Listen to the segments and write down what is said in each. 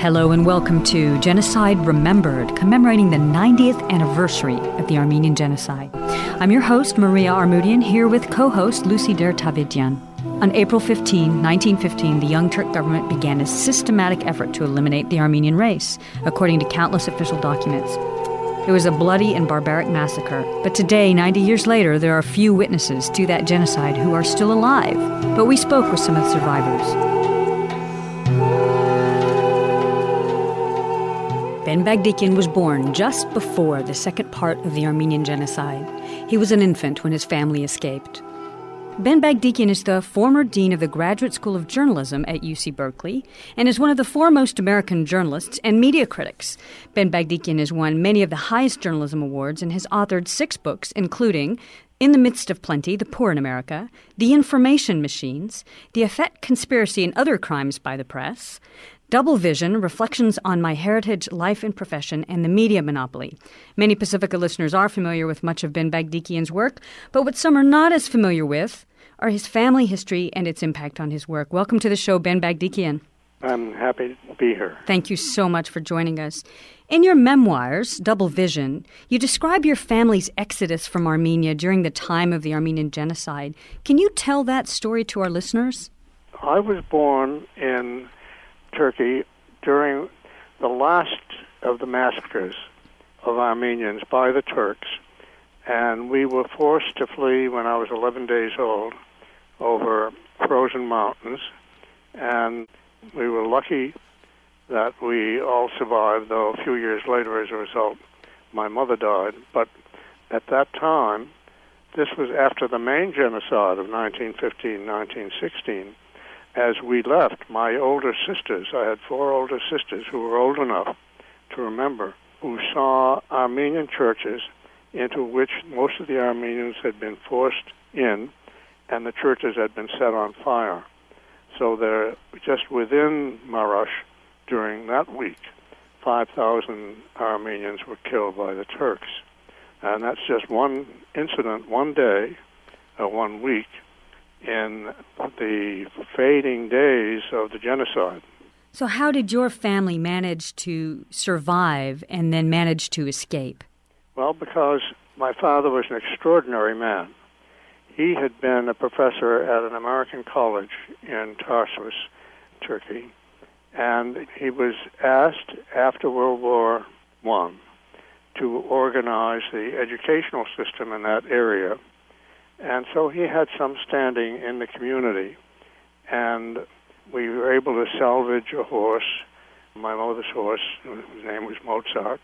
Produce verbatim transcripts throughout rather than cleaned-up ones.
Hello and welcome to Genocide Remembered, commemorating the ninetieth anniversary of the Armenian Genocide. I'm your host, Maria Armoudian, here with co-host Lucy Der-Tavidyan. On April fifteenth, nineteen fifteen, the Young Turk government began a systematic effort to eliminate the Armenian race, according to countless official documents. It was a bloody and barbaric massacre, but today, ninety years later, there are few witnesses to that genocide who are still alive. But we spoke with some of the survivors. Ben Bagdikian was born just before the second part of the Armenian Genocide. He was an infant when his family escaped. Ben Bagdikian is the former dean of the Graduate School of Journalism at U C Berkeley and is one of the foremost American journalists and media critics. Ben Bagdikian has won many of the highest journalism awards and has authored six books, including In the Midst of Plenty, The Poor in America, The Information Machines, The Effect Conspiracy and Other Crimes by the Press, Double Vision, Reflections on My Heritage, Life and Profession, and the Media Monopoly. Many Pacifica listeners are familiar with much of Ben Bagdikian's work, but what some are not as familiar with are his family history and its impact on his work. Welcome to the show, Ben Bagdikian. I'm happy to be here. Thank you so much for joining us. In your memoirs, Double Vision, you describe your family's exodus from Armenia during the time of the Armenian Genocide. Can you tell that story to our listeners? I was born in Turkey during the last of the massacres of Armenians by the Turks, and we were forced to flee when I was eleven days old over frozen mountains, and we were lucky that we all survived, though a few years later, as a result, my mother died. But at that time, this was after the main genocide of nineteen fifteen, nineteen sixteen, as we left, my older sisters, I had four older sisters who were old enough to remember, who saw Armenian churches into which most of the Armenians had been forced in, and the churches had been set on fire. So there, just within Marash, during that week, five thousand Armenians were killed by the Turks. And that's just one incident, one day, or one week, in the fading days of the genocide. So how did your family manage to survive and then manage to escape? Well, because my father was an extraordinary man. He had been a professor at an American college in Tarsus, Turkey, and he was asked after World War One to organize the educational system in that area. And so he had some standing in the community, and we were able to salvage a horse, my mother's horse, whose name was Mozart,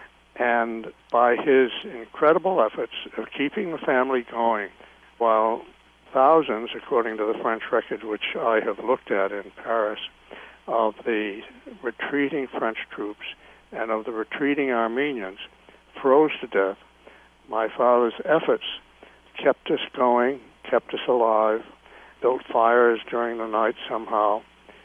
and by his incredible efforts of keeping the family going, while thousands, according to the French record, which I have looked at in Paris, of the retreating French troops and of the retreating Armenians froze to death, my father's efforts kept us going, kept us alive, built fires during the night somehow,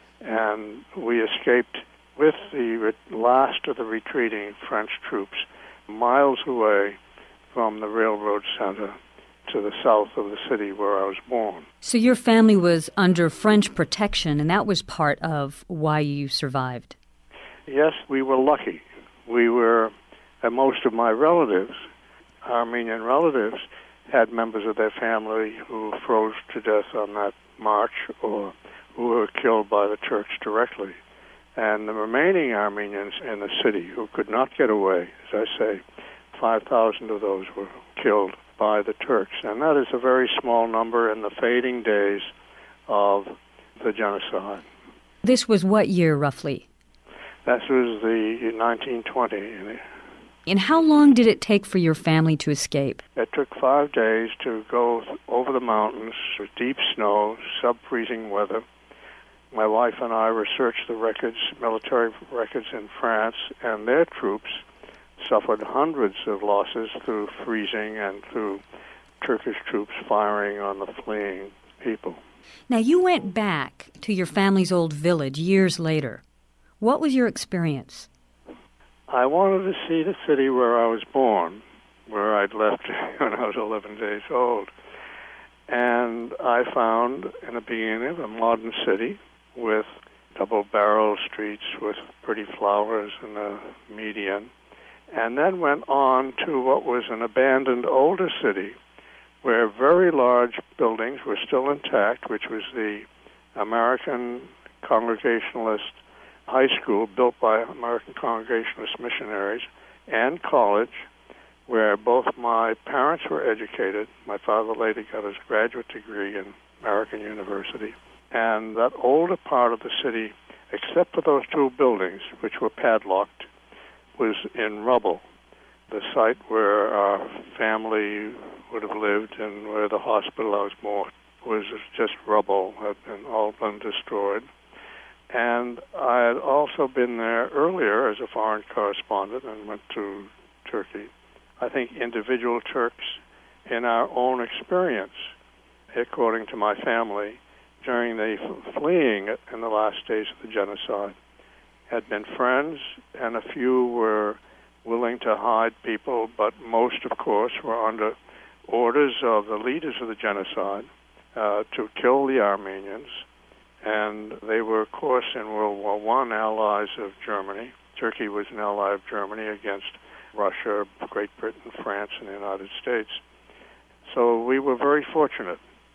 and we escaped with the re- last of the retreating French troops miles away from the railroad center to the south of the city where I was born. So your family was under French protection, and that was part of why you survived? Yes, we were lucky. We were, and most of my relatives, Armenian relatives, had members of their family who froze to death on that march or who were killed by the Turks directly. And the remaining Armenians in the city who could not get away, as I say, five thousand of those were killed by the Turks. And that is a very small number in the fading days of the genocide. This was what year, roughly? That was the nineteen twenty. And how long did it take for your family to escape? It took five days to go over the mountains with deep snow, sub-freezing weather. My wife and I researched the records, military records in France, and their troops suffered hundreds of losses through freezing and through Turkish troops firing on the fleeing people. Now, you went back to your family's old village years later. What was your experience? I wanted to see the city where I was born, where I'd left when I was eleven days old. And I found, in the beginning, a modern city with double-barrel streets with pretty flowers in the median, and then went on to what was an abandoned older city where very large buildings were still intact, which was the American Congregationalist High School built by American Congregationalist missionaries, and college, where both my parents were educated. My father later got his graduate degree in American University. And that older part of the city, except for those two buildings, which were padlocked, was in rubble. The site where our family would have lived and where the hospital I was born was just rubble, had been all been destroyed. And I had also been there earlier as a foreign correspondent and went to Turkey. I think individual Turks in our own experience, according to my family, during the fleeing in the last days of the genocide, had been friends, and a few were willing to hide people, but most, of course, were under orders of the leaders of the genocide uh, to kill the Armenians. And they were, of course, in World War One allies of Germany. Turkey was an ally of Germany against Russia, Great Britain, France, and the United States. So we were very fortunate.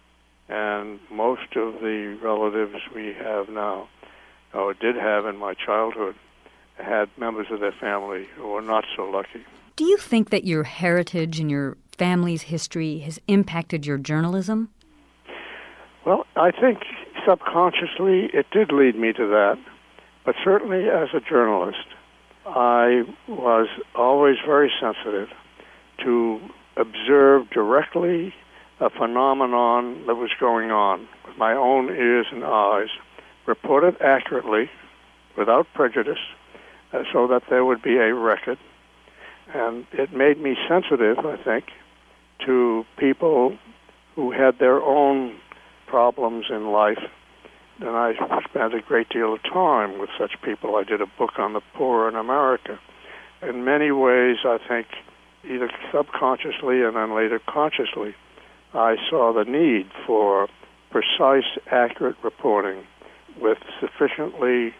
And most of the relatives we have now, or did have in my childhood, had members of their family who were not so lucky. Do you think that your heritage and your family's history has impacted your journalism? Well, I think subconsciously it did lead me to that. But certainly as a journalist, I was always very sensitive to observe directly a phenomenon that was going on with my own ears and eyes, report it accurately, without prejudice, uh, so that there would be a record. And it made me sensitive, I think, to people who had their own problems in life. And I spent a great deal of time with such people. I did a book on the poor in America. In many ways, I think, either subconsciously and then later consciously, I saw the need for precise, accurate reporting with sufficiently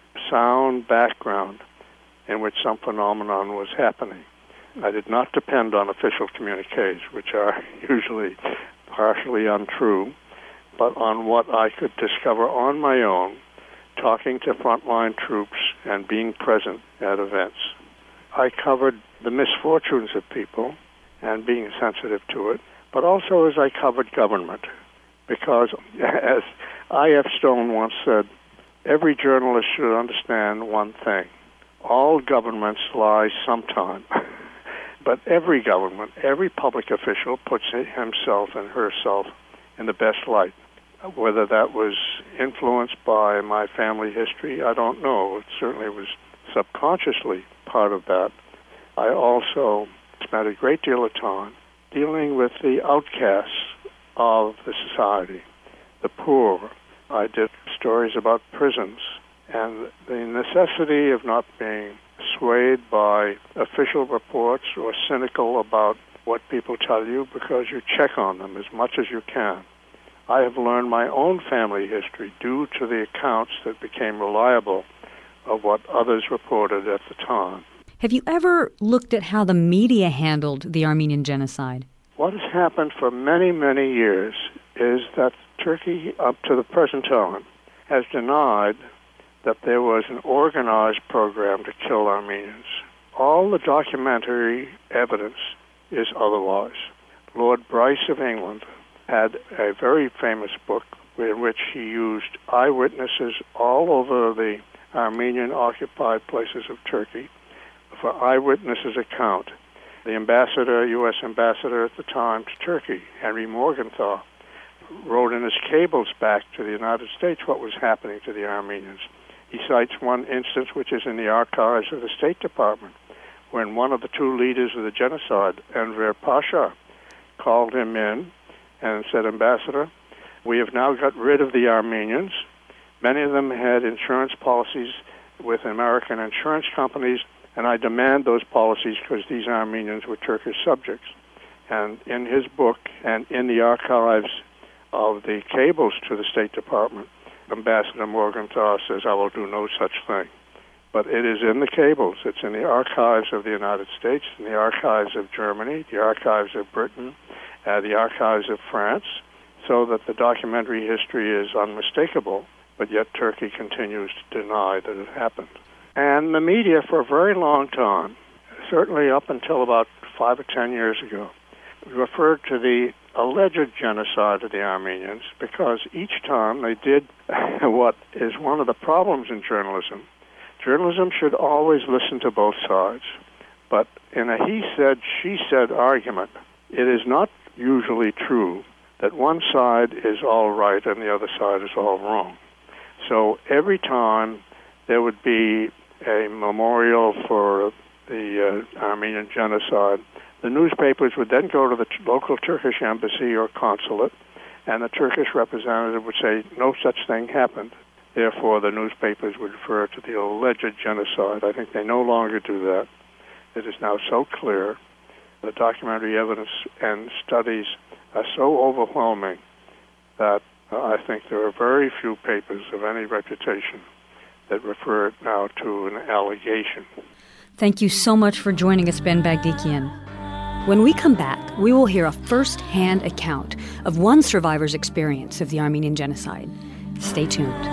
sound background in which some phenomenon was happening. I did not depend on official communiques, which are usually partially untrue, but on what I could discover on my own, talking to frontline troops and being present at events. I covered the misfortunes of people and being sensitive to it, but also as I covered government, because as I F Stone once said, every journalist should understand one thing. All governments lie sometime, but every government, every public official puts himself and herself in the best light. Whether that was influenced by my family history, I don't know. It certainly was subconsciously part of that. I also spent a great deal of time dealing with the outcasts of the society, the poor. I did stories about prisons and the necessity of not being swayed by official reports or cynical about what people tell you, because you check on them as much as you can. I have learned my own family history due to the accounts that became reliable of what others reported at the time. Have you ever looked at how the media handled the Armenian genocide? What has happened for many, many years is that Turkey, up to the present time, has denied that there was an organized program to kill Armenians. All the documentary evidence is otherwise. Lord Bryce of England had a very famous book in which he used eyewitnesses all over the Armenian-occupied places of Turkey for eyewitnesses' account. The ambassador, U S ambassador at the time to Turkey, Henry Morgenthau, wrote in his cables back to the United States what was happening to the Armenians. He cites one instance which is in the archives of the State Department, when one of the two leaders of the genocide, Enver Pasha, called him in and said, "Ambassador, we have now got rid of the Armenians. Many of them had insurance policies with American insurance companies, and I demand those policies because these Armenians were Turkish subjects." And in his book and in the archives of the cables to the State Department, Ambassador Morgenthau says, I will do no such thing. But it is in the cables. It's in the archives of the United States, in the archives of Germany, the archives of Britain, uh, the archives of France, so that the documentary history is unmistakable, but yet Turkey continues to deny that it happened. And the media, for a very long time, certainly up until about five or ten years ago, referred to the alleged genocide of the Armenians because each time they did what is one of the problems in journalism. Journalism should always listen to both sides. But in a he-said, she-said argument, it is not usually true that one side is all right and the other side is all wrong. So every time there would be a memorial for the uh, Armenian genocide, the newspapers would then go to the t- local Turkish embassy or consulate, and the Turkish representative would say, no such thing happened. Therefore, the newspapers would refer to the alleged genocide. I think they no longer do that. It is now so clear. The documentary evidence and studies are so overwhelming that uh, I think there are very few papers of any reputation that refer now to an allegation. Thank you so much for joining us, Ben Bagdikian. When we come back, we will hear a first-hand account of one survivor's experience of the Armenian genocide. Stay tuned.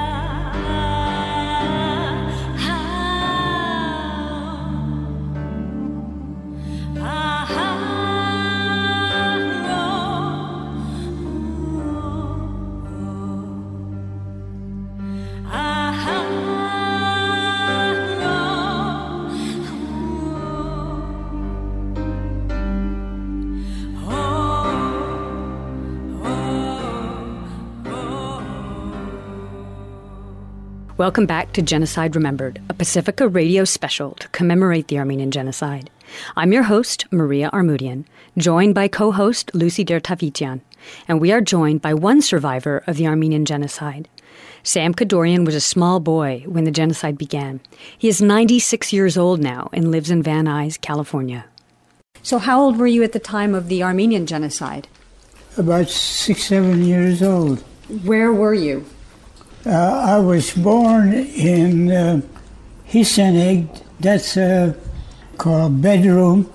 Welcome back to Genocide Remembered, a Pacifica radio special to commemorate the Armenian genocide. I'm your host, Maria Armoudian, joined by co-host Lucy Dertavitian, and we are joined by one survivor of the Armenian genocide. Sam Kadorian was a small boy when the genocide began. He is ninety-six years old now and lives in Van Nuys, California. So how old were you at the time of the Armenian genocide? About six, seven years old. Where were you? Uh, I was born in uh, Hiseneg, that's uh, called bedroom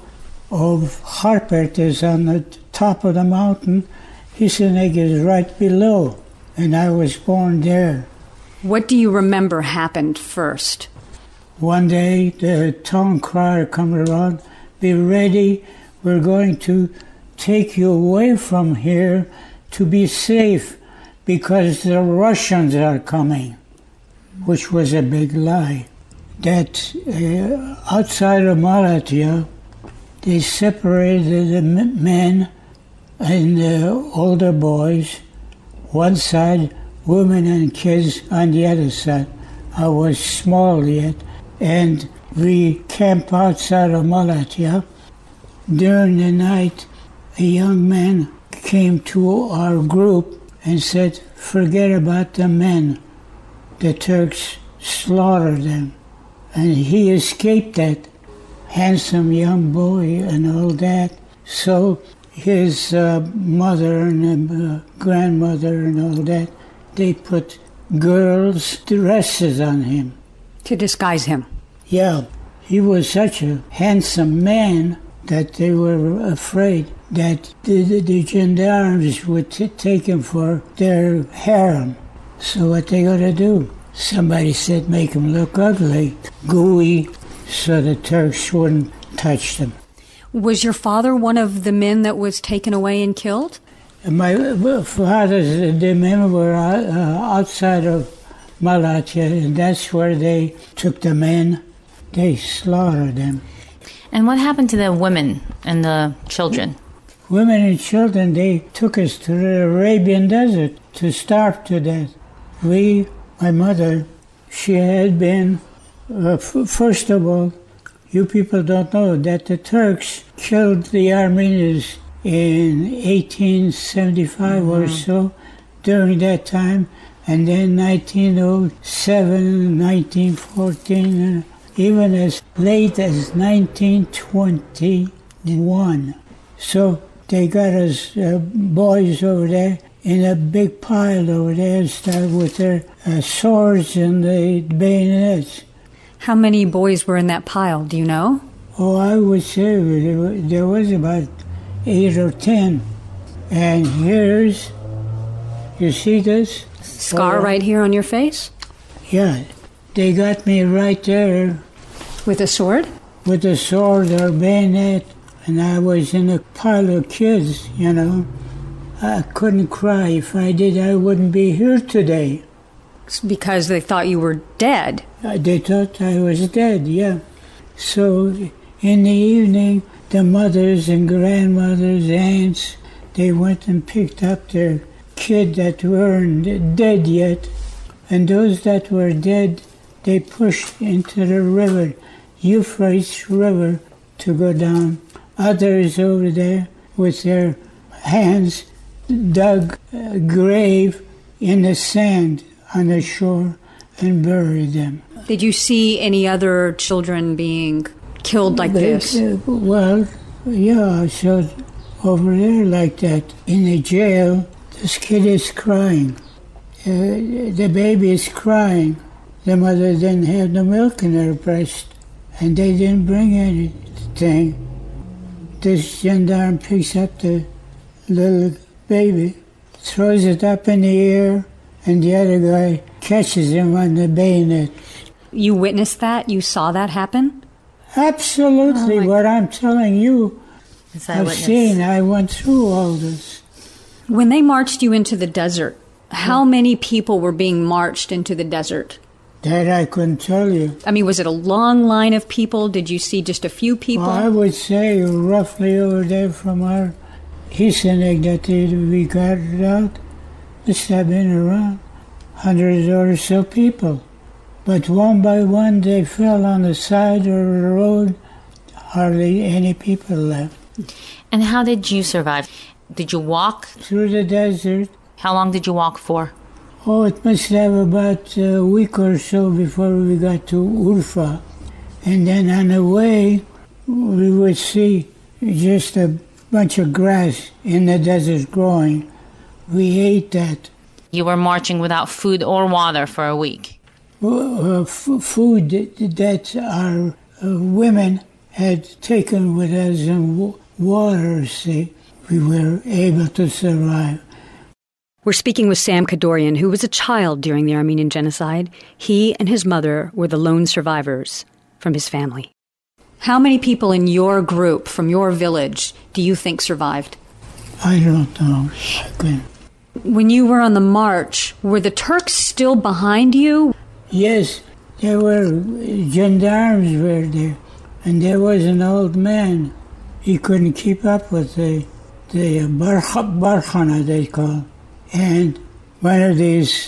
of Harpert, is on the top of the mountain. Hiseneg is right below, and I was born there. What do you remember happened first? One day the town crier come around, be ready, we're going to take you away from here to be safe, because the Russians are coming, which was a big lie. That uh, outside of Malatya, they separated the men and the older boys, one side, women and kids on the other side. I was small yet, and we camped outside of Malatya. During the night, a young man came to our group and said, forget about the men. The Turks slaughtered them. And he escaped that, handsome young boy and all that. So his uh, mother and uh, grandmother and all that, they put girls' dresses on him. To disguise him? Yeah. He was such a handsome man that they were afraid that the, the, the gendarmes would t- take him for their harem. So what they got to do? Somebody said make him look ugly, gooey, so the Turks wouldn't touch them. Was your father one of the men that was taken away and killed? My father, the men were uh, outside of Malatya, and that's where they took the men. They slaughtered them. And what happened to the women and the children? Women and children, they took us to the Arabian desert to starve to death. We, my mother, she had been, uh, f- first of all, you people don't know that the Turks killed the Armenians in eighteen seventy-five mm-hmm. or so, during that time, and then nineteen oh seven, nineteen fourteen, and even as late as nineteen twenty-one. So they got us uh, boys over there in a big pile over there start with their uh, swords and the bayonets. How many boys were in that pile, do you know? Oh, I would say there was about eight or ten. And here's, you see this? Scar oh, right here on your face? Yeah, they got me right there. With a sword? With a sword or bayonet, and I was in a pile of kids, you know. I couldn't cry. If I did, I wouldn't be here today. Because they thought you were dead? Uh, they thought I was dead, yeah. So in the evening, the mothers and grandmothers, aunts, they went and picked up their kid that weren't dead yet. And those that were dead, they pushed into the river, Euphrates River, to go down. Others over there with their hands dug a grave in the sand on the shore and buried them. Did you see any other children being killed like But, this? Uh, well, yeah, I saw over there like that. In the jail, this kid is crying. Uh, the baby is crying. The mother didn't have the milk in her breast, and they didn't bring anything. This gendarme picks up the little baby, throws it up in the air, and the other guy catches him on the bayonet. You witnessed that? You saw that happen? Absolutely. Oh, what I'm telling you, I've witness. seen. I went through all this. When they marched you into the desert, how many people were being marched into the desert? That I couldn't tell you. I mean, was it a long line of people? Did you see just a few people? Well, I would say roughly over there from our Hiseneg that we got it out, must have been around hundreds or so people. But one by one they fell on the side of the road, hardly any people left. And how did you survive? Did you walk? Through the desert. How long did you walk for? Oh, it must have about a week or so before we got to Urfa. And then on the way, we would see just a bunch of grass in the desert growing. We ate that. You were marching without food or water for a week. Uh, f- food that our uh, women had taken with us and w- water, see, we were able to survive. We're speaking with Sam Kadorian, who was a child during the Armenian Genocide. He and his mother were the lone survivors from his family. How many people in your group, from your village, do you think survived? I don't know. I couldn't. When you were on the march, were the Turks still behind you? Yes, there were gendarmes were there, and there was an old man. He couldn't keep up with the the barkh- barkhana, they call. And one of these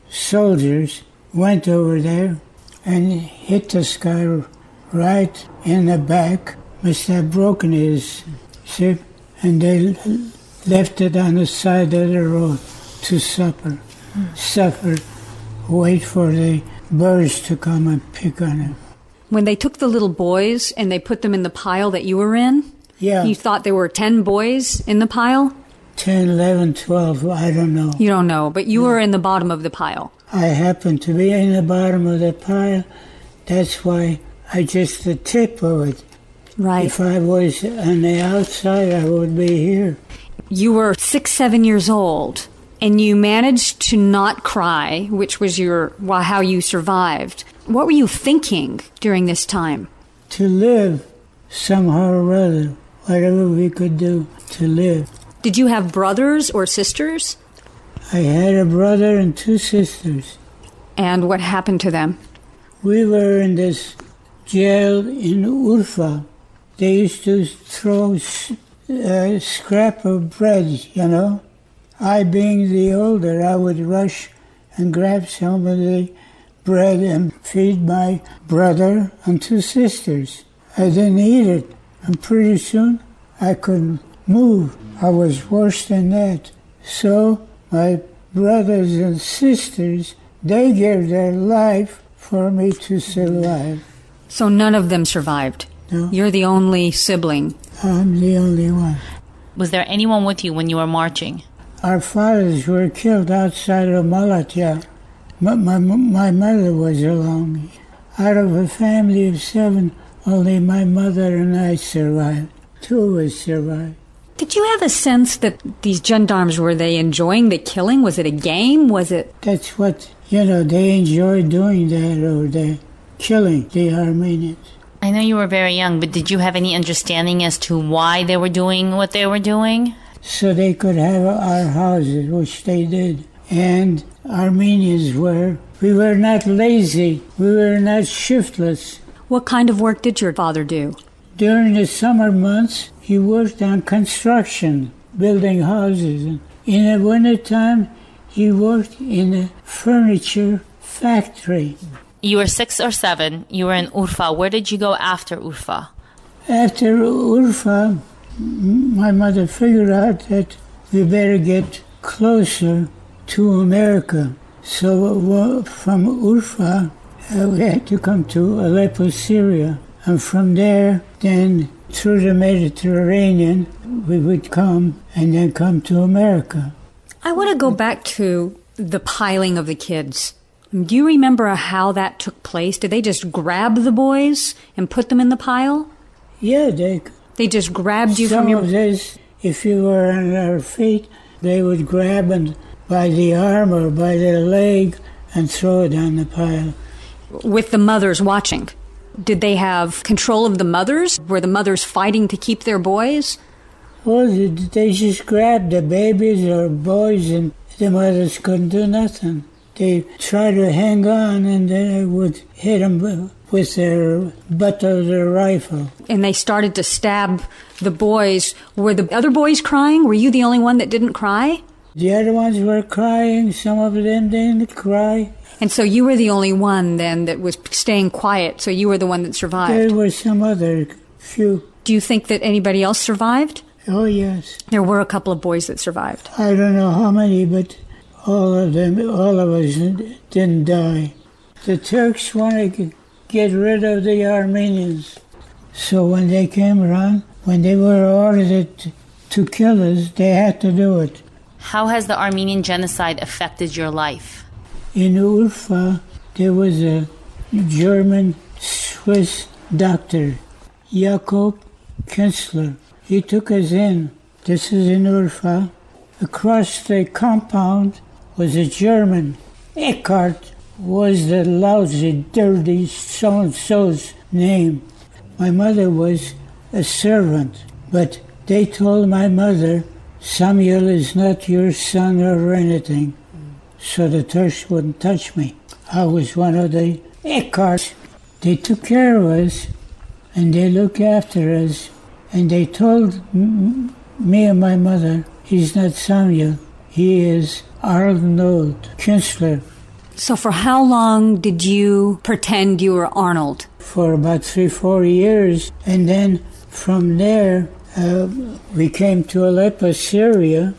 soldiers went over there and hit this guy right in the back. Must have broken his hip, and they left it on the side of the road to suffer, suffer, wait for the birds to come and pick on him. When they took the little boys and they put them in the pile that you were in, Yeah. you thought there were ten boys in the pile? ten, eleven, twelve, I don't know. You don't know, but you were in the bottom of the pile. I happened to be in the bottom of the pile. That's why I just the tip of it. Right. If I was on the outside, I would be here. You were six, seven years old, and you managed to not cry, which was your well, how you survived. What were you thinking during this time? To live somehow or other, whatever we could do to live. Did you have brothers or sisters? I had a brother and two sisters. And what happened to them? We were in this jail in Urfa. They used to throw a scrap of bread, you know. I, being the older, I would rush and grab some of the bread and feed my brother and two sisters. I didn't eat it, and pretty soon I couldn't move. I was worse than that. So my brothers and sisters, they gave their life for me to survive. So none of them survived? No. You're the only sibling? I'm the only one. Was there anyone with you when you were marching? our fathers were killed outside of Malatya. My, my, my mother was along. Out of a family of seven, only my mother and I survived. Two of us survived. Did you have a sense that these gendarmes, were they enjoying the killing? Was it a game? Was it... That's what, you know, they enjoyed doing that over there, killing the Armenians. I know you were very young, but did you have any understanding as to why they were doing what they were doing? So they could have our houses, which they did. And Armenians were, we were not lazy, we were not shiftless. What kind of work did your father do? During the summer months, he worked on construction, building houses. In the wintertime, he worked in a furniture factory. You were six or seven. You were in Urfa. Where did you go after Urfa? After Urfa, my mother figured out that we better get closer to America. So from Urfa, uh, we had to come to Aleppo, Syria. And from there, then through the Mediterranean, we would come and then come to America. I want to go back to the piling of the kids. Do you remember how that took place? Did they just grab the boys and put them in the pile? Yeah, they... They just grabbed you some from your... of this, if you were on our feet, they would grab and by the arm or by the leg and throw it on the pile. With the mothers watching? Did they have control of the mothers? Were the mothers fighting to keep their boys? Well, they just grabbed the babies or boys and the mothers couldn't do nothing. They tried to hang on and they would hit them with their butt of their rifle. And they started to stab the boys. Were the other boys crying? Were you the only one that didn't cry? The other ones were crying. Some of them didn't cry. And so you were the only one then that was staying quiet, so you were the one that survived. There were some other few. Do you think that anybody else survived? Oh, yes. There were a couple of boys that survived. I don't know how many, but all of them, all of us didn't die. The Turks wanted to get rid of the Armenians. So when they came around, when they were ordered to kill us, they had to do it. How has the Armenian genocide affected your life? In Urfa, there was a German-Swiss doctor, Jakob Kinsler. He took us in. This is in Urfa. Across the compound was a German. Eckhart was the lousy, dirty so-and-so's name. My mother was a servant, but they told my mother, Samuel is not your son or anything. So the Turks wouldn't touch me. I was one of the Eckharts. They took care of us, and they looked after us, and they told m- me and my mother, he's not Samuel, he is Arnold Kinsler. So for how long did you pretend you were Arnold? For about three, four years, and then from there, uh, we came to Aleppo, Syria,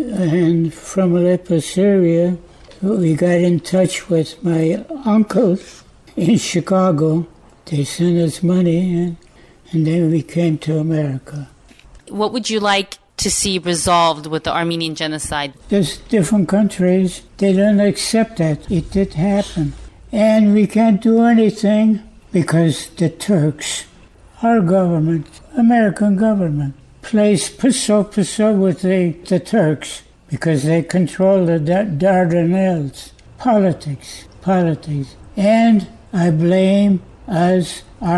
and from Aleppo, Syria, we got in touch with my uncles in Chicago. They sent us money, and, and then we came to America. What would you like to see resolved with the Armenian genocide? There's different countries, they don't accept that. It did happen. And we can't do anything because the Turks, our government, American government, plays pusso-pusso with the, the Turks. Because they control the Dardanelles. Politics, politics. And I blame us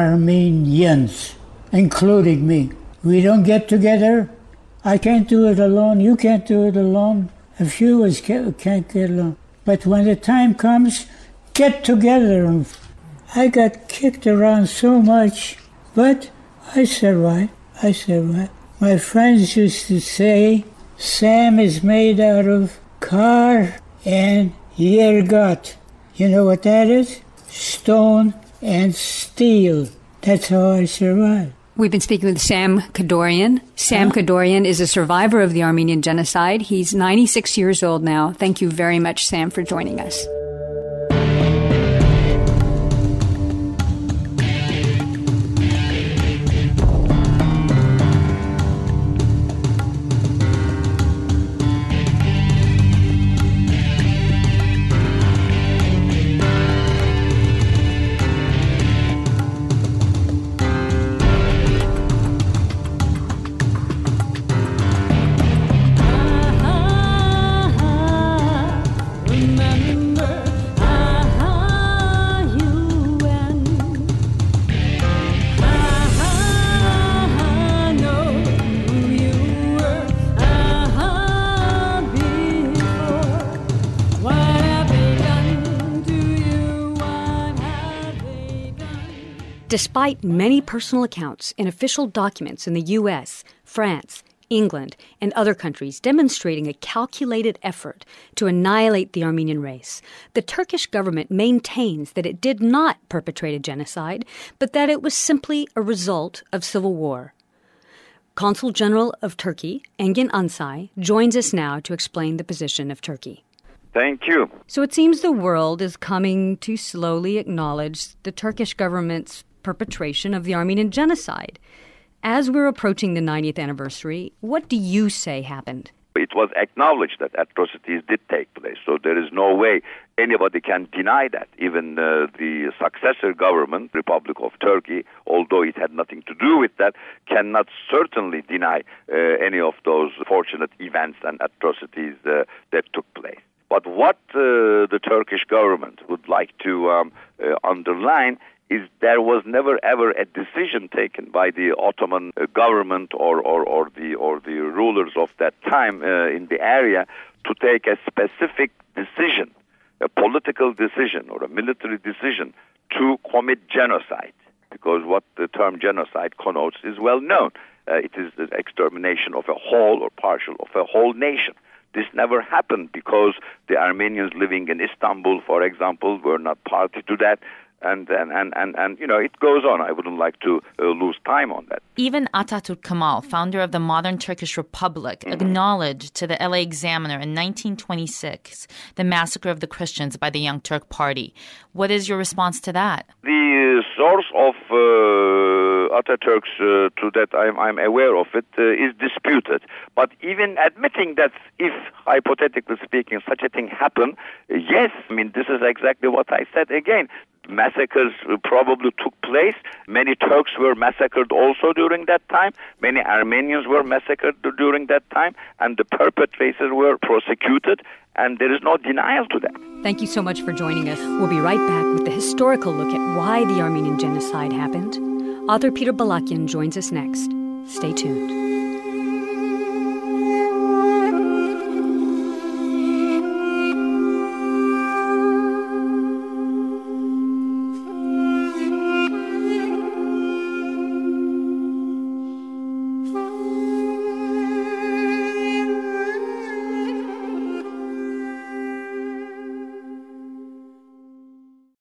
Armenians, including me. We don't get together. I can't do it alone. You can't do it alone. A few of us can't get along. But when the time comes, get together. I got kicked around so much, but I survived. I survived. My friends used to say, Sam is made out of car and yergot. You know what that is? Stone and steel. That's how I survived. We've been speaking with Sam Kadorian. Sam huh? Kadorian is a survivor of the Armenian genocide. He's ninety-six years old now. Thank you very much, Sam, for joining us. Despite many personal accounts in official documents in the U S, France, England, and other countries demonstrating a calculated effort to annihilate the Armenian race, the Turkish government maintains that it did not perpetrate a genocide, but that it was simply a result of civil war. Consul General of Turkey, Engin Ansay, joins us now to explain the position of Turkey. Thank you. So it seems the world is coming to slowly acknowledge the Turkish government's perpetration of the Armenian genocide. As we're approaching the ninetieth anniversary, what do you say happened? It was acknowledged that atrocities did take place, so there is no way anybody can deny that. Even uh, the successor government, Republic of Turkey, although it had nothing to do with that, cannot certainly deny uh, any of those fortunate events and atrocities uh, that took place. But what uh, the Turkish government would like to um, uh, underline is there was never ever a decision taken by the Ottoman uh, government or, or, or the or the rulers of that time uh, in the area to take a specific decision, a political decision or a military decision to commit genocide. Because what the term genocide connotes is well known. Uh, it is the extermination of a whole or partial of a whole nation. This never happened because the Armenians living in Istanbul, for example, were not party to that. And, and, and, and, and, you know, it goes on. I wouldn't like to uh, lose time on that. Even Atatürk Kemal, founder of the modern Turkish Republic, mm-hmm. acknowledged to the L A Examiner in nineteen twenty-six the massacre of the Christians by the Young Turk Party. What is your response to that? The source of uh, Atatürk's, uh, to that I'm, I'm aware of it, uh, is disputed. But even admitting that if, hypothetically speaking, such a thing happened, uh, yes, I mean, this is exactly what I said again. Massacres probably took place. Many Turks were massacred also during that time. Many Armenians were massacred during that time. And the perpetrators were prosecuted. And there is no denial to that. Thank you so much for joining us. We'll be right back with the historical look at why the Armenian genocide happened. Author Peter Balakian joins us next. Stay tuned.